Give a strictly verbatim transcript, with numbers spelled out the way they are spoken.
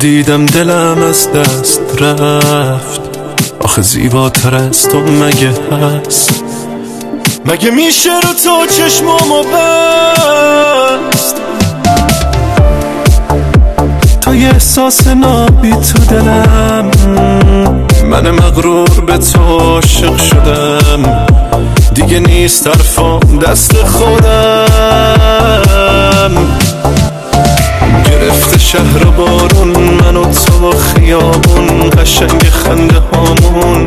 دیدم دلم از دست رفت. آخه زیباتر از تو مگه هست؟ مگه میشه رو تو چشمامو بست؟ تا یه احساس نابی تو دلم، من مغرور به تو عاشق شدم. دیگه نیست طرفم دست خودم. گرفته شهر بارون، من و تو خیابون، قشنگ خنده هامون.